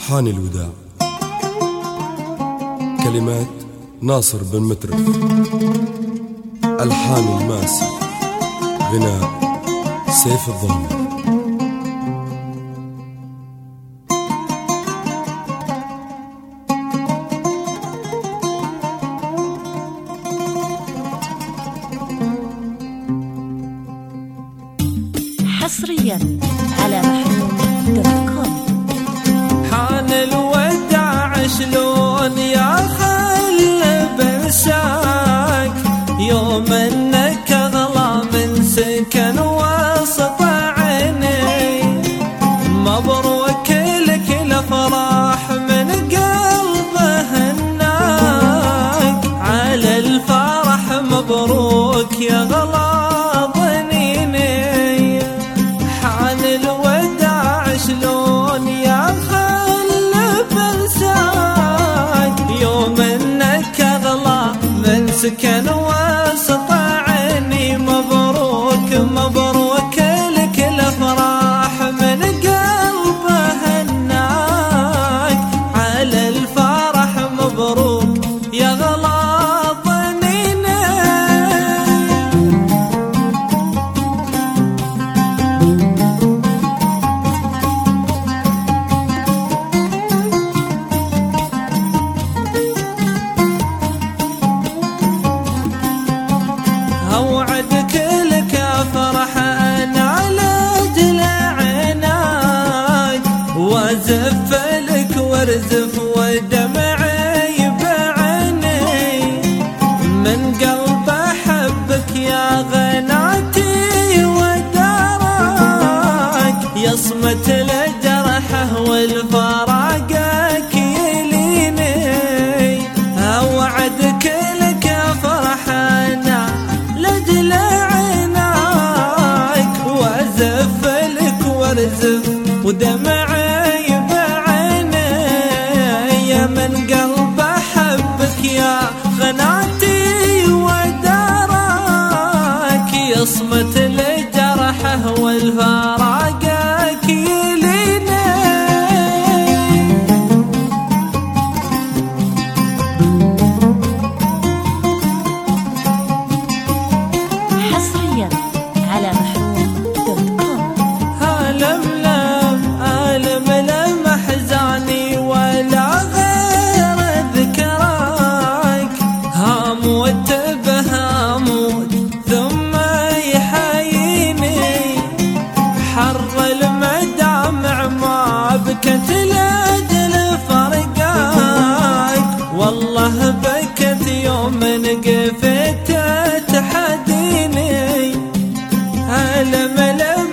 حان الوداع. كلمات ناصر بن مترف، ألحان الماسي، غناء سيف الظلم. حصريا على محروم.com. حان الوداع شلون يا خل بنساك، يوم انك اغلى من سكن وسط عيني. مبروك لك الافراح من قلب هناك، على الفرح مبروك يا غلا ظنيني. حان الوداع شلون يا خل بنساك، يوم انك اغلى من سكن وسط عيني. مبروك مبروك لك الافراح من قلب هناك، على الفرح مبروك يا غلا ظنيني. اوعدك لك افرح انا على ضلع عيناك، وازف لك وارزف ودمعي بعيني. من قلب احبك يا غناتي ودارك، يصمت لجرحه والفراقك يليني. اوعدك لك افرح انا ودمعي بعيني. يا من قلب احبك يا غناتي ودارك، يصمت لجرحه والفراقك يليني. حصريا على محروم.com. لم احزاني ولا غير ذكراك، هموت بهموت ثم يحييني. حر المدامع ما بكت لاجل فرقاك، والله بكت يوم نقفت تحديني.